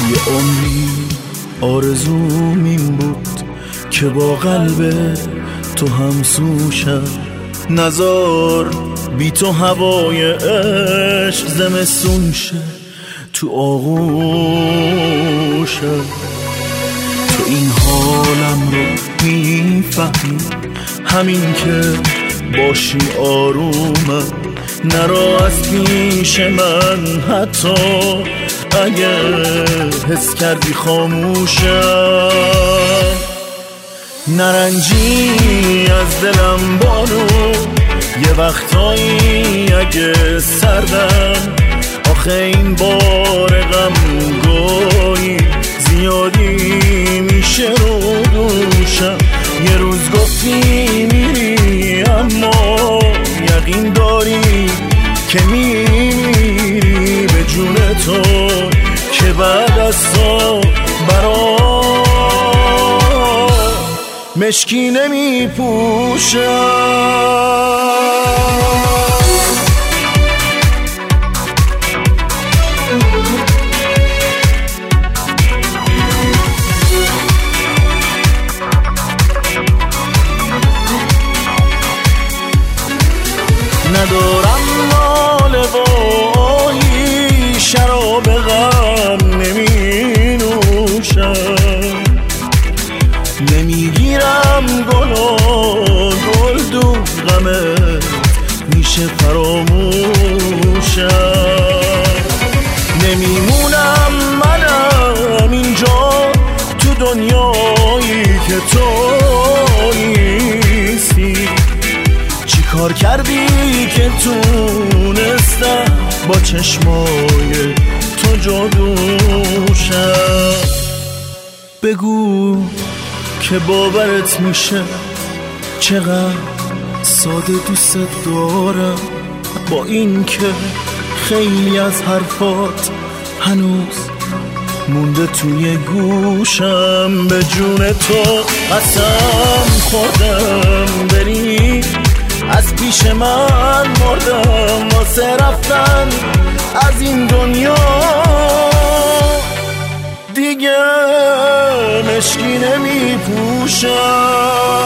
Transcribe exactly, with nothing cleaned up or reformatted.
یه عمری آرزوم این بود که با قلب تو همسو شد، نزار بی تو هوای عشق زمستون شه تو آغوشت. تو این حالم رو میفهمی، همین که باشی آرومم، نرا از پیش من حتی اگه حس کردی خاموشم. نرنجی از دلم بانو، یه وقتایی اگه سردم، آخه این بار غم گویی زیادی میشه رو دوشم. یه روز گفتی میری اما یقین داری که میری به جون تو، که بعد از تو برا مشکی نمیپوشم. ندارم ناله و آهی، شراب غم نمی نوشم، نمیگیرم گل و گل دو غمت میشه فراموشم. نمیمونم منم اینجا تو دنیایی که تو نیستی، چی کار کردی که تونستم با چشمای تو جادوشم. بگو که باورت میشه چقدر ساده دوست دارم، با این که خیلی از حرفات هنوز مونده توی گوشم. به جون تو قسم خوردم بری، از پیش من مردم واسه رفتن از این دنیا. دیگه مشکی نمی پوشم.